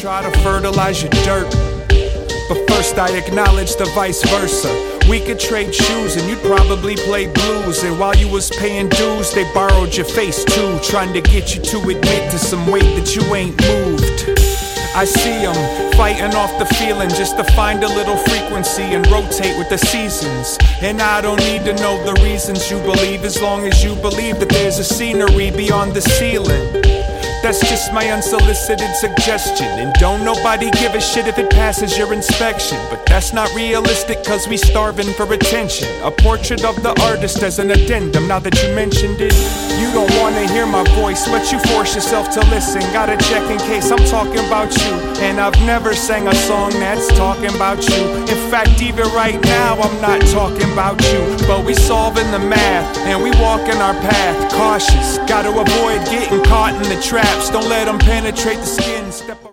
try to fertilize your dirt. But first I acknowledge the vice versa. We could trade shoes and you'd probably play blues. And while you was paying dues, they borrowed your face too, trying to get you to admit to some weight that you ain't moved. I see them fighting off the feeling just to find a little frequency and rotate with the seasons. And I don't need to know the reasons you believe, as long as you believe that there's a scenery beyond the ceiling. That's just my unsolicited suggestion. And don't nobody give a shit if it passes your inspection. But that's not realistic, cause we starving for attention. A portrait of the artist as an addendum, now that you mentioned it. You don't wanna hear my voice, but you force yourself to listen. Gotta check in case I'm talking about you. And I've never sang a song that's talking about you. In fact, even right now I'm not talking about you. But we solving the math, and we walking our path. Cautious, gotta avoid getting caught in the trap. Don't let them penetrate the skin. Step